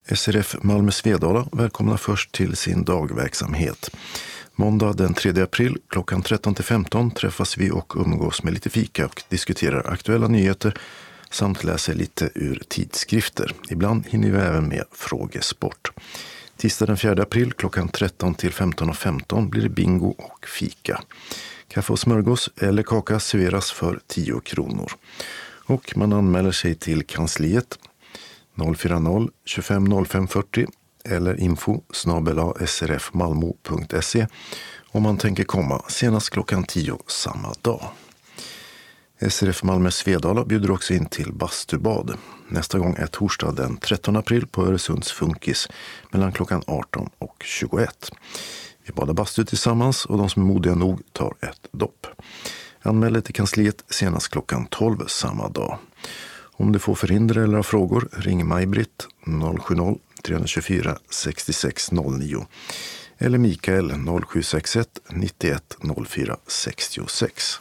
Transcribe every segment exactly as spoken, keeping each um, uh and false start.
S R F Malmö Svedala välkomnar först till sin dagverksamhet. Måndag den tredje april klockan tretton till femton träffas vi och umgås med lite fika och diskuterar aktuella nyheter samt läser lite ur tidskrifter. Ibland hinner vi även med frågesport. Tisdag den fjärde april klockan tretton till femton och femton blir det bingo och fika. Kaffe och smörgås eller kaka serveras för tio kronor. Och man anmäler sig till kansliet noll fyra noll tjugofem noll fem fyrtio eller info snabel-a srfmalmo punkt se om man tänker komma senast klockan tio samma dag. S R F Malmö Svedala bjuder också in till bastubad. Nästa gång är torsdag den trettonde april på Öresunds Funkis mellan klockan arton och tjugoett. Vi badar bastu tillsammans och de som är modiga nog tar ett dopp. Anmäl dig till kansliet senast klockan tolv samma dag. Om du får förhinder eller har frågor, ring Maj-Britt noll sju noll tre två fyra sex sex noll nio eller Mikael noll sju sex ett nittioett noll fyra sextiosex.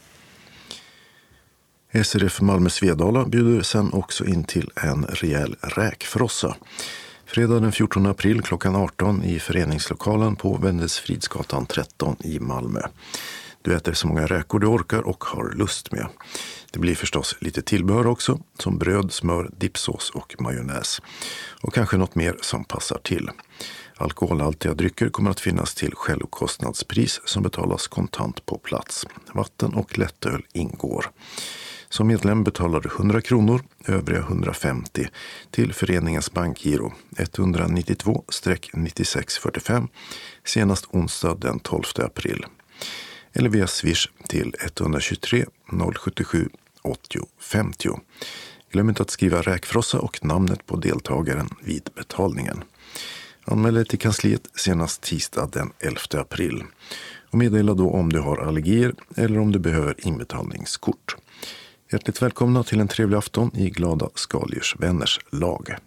S R F Malmö Svedala bjuder sen också in till en rejäl räkfrossa. Fredag den fjortonde april klockan arton i föreningslokalen på Wendelsfridsgatan tretton i Malmö. Du äter så många räkor du orkar och har lust med. Det blir förstås lite tillbehör också, som bröd, smör, dipsås och majonnäs. Och kanske något mer som passar till. Alkoholhaltiga drycker kommer att finnas till självkostnadspris som betalas kontant på plats. Vatten och lättöl ingår. Som medlem betalar du hundra kronor, övriga hundrafemtio till föreningens bankgiro ett nio två nio sex fyra fem senast onsdag den tolfte april. Eller via Swish till ett två tre noll sju sju åttio femtio. Glöm inte att skriva räkfrossa och namnet på deltagaren vid betalningen. Anmäl dig till kansliet senast tisdag den elfte april. Och meddela då om du har allergier eller om du behöver inbetalningskort. Hjärtligt välkomna till en trevlig afton i Glada Skaldjursvänners lag.